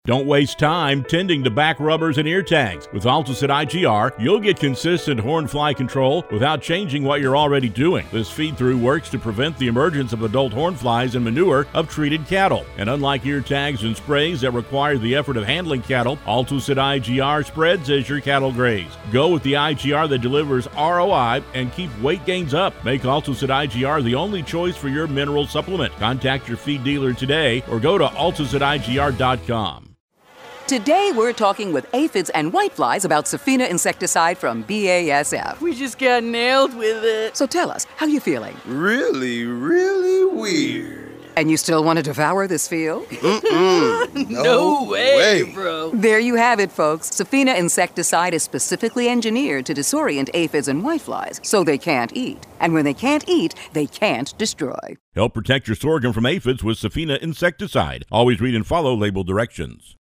Don't waste time tending to back rubbers and ear tags. With Altosid IGR, you'll get consistent horn fly control without changing what you're already doing. This feed-through works to prevent the emergence of adult horn flies and manure of treated cattle. And unlike ear tags and sprays that require the effort of handling cattle, Altosid IGR spreads as your cattle graze. Go with the IGR that delivers ROI and keep weight gains up. Make Altosid IGR the only choice for your mineral supplement. Contact your feed dealer today or go to AltosidIGR.com. Today, we're talking with aphids and whiteflies about Safina insecticide from BASF. We just got nailed with it. So tell us, how you feeling? Really, really weird. And you still want to devour this field? No way, bro. There you have it, folks. Safina insecticide is specifically engineered to disorient aphids and whiteflies, so they can't eat. And when they can't eat, they can't destroy. Help protect your sorghum from aphids with Safina insecticide. Always read and follow label directions.